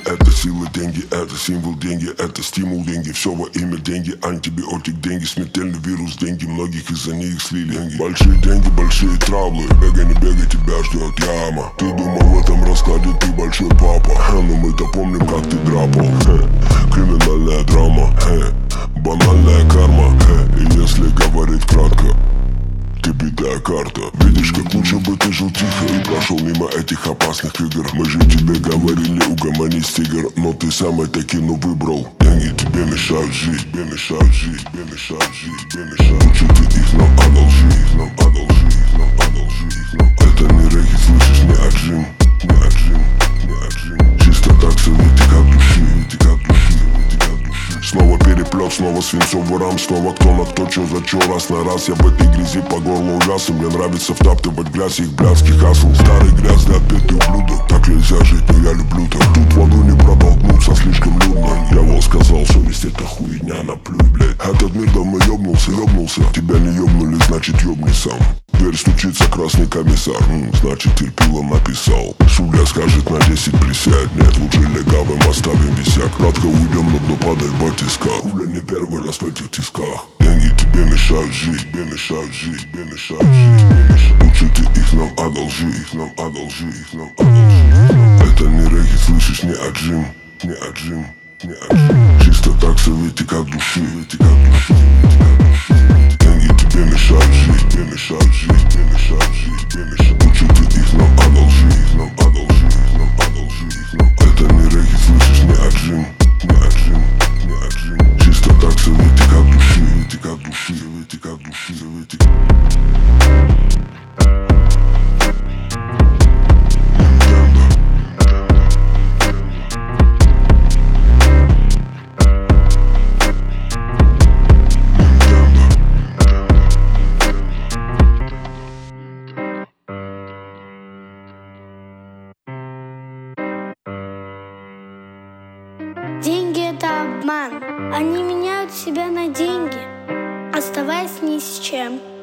это сила, деньги, это символ, деньги, это стимул, деньги. Все во имя деньги, антибиотик, деньги, смертельный вирус, деньги. Многих из-за них слили деньги. Большие деньги, большие травлы. Бегай, не бегай, тебя ждет яма. Ты думал в этом раскладе, ты большой папа, но мы-то помним, как ты драпал. Криминальная драма, банальная карма, и если говорить кратко, ты битая карта. Видишь, как лучше бы ты жил тихо и прошел мимо этих опасных игр. Мы же тебе говорили, угомонись, тигр, но ты сам это кино выбрал. Деньги тебе мешают жить, тебе мешают жить, тебе мешают жить, тебе мешают. Лучше ты их нам одолжи, их нам одолжи, их нам одолжи, их нам. Это не регги, слышишь, не отжим, не отжим, не отжим. Чисто так все вытек от души, вытек от души, вытек от души. Снова переплет, снова свинцовый рам, снова кто на кто, чё за чё, раз на раз. Я в этой грязи по горлу увяз, и мне нравится втаптывать грязь их блядский хасл. Старый грязный отпетый ублюдок, так нельзя жить, но я люблю так. Тут воду не протолкнуться, слишком людно. Дьявол сказал, совесть это хуйня, наплюй, блядь. Этот мир давно ёбнулся, ёбнулся. Тебя не ёбнули, значит ёбни сам. Дверь стучится, красный комиссар, значит терпило написал. Судья скажет на 10 присядь, нет, лучше легавым оставим висяк. Кратко уйдем, но дно падает в батисках. Уже не первый раз в этих тисках. Деньги тебе мешают жить, тебе мешают жить, тебе мешают жить, тебе мешают. Лучше ты их нам одолжи, их нам одолжи, их нам одолжи. Это не регги, слышишь, не отжим, не отжим, не отжим. Чисто так все вытек от души, вытек от души, вытек от души. Деньги тебе мешают жить, тебе мешают жить, тебе мешают жить, тебе мешают. Лучше ты их нам одолжи, их нам одолжи, их нам одолжи, их нам. Это не регги, слышишь, не отжим, не отжим, не отжим. Чисто так все вытек от души, вытек от души, вытек от души, вытек. Деньги — это обман. Они меняют себя на деньги, оставаясь ни с чем.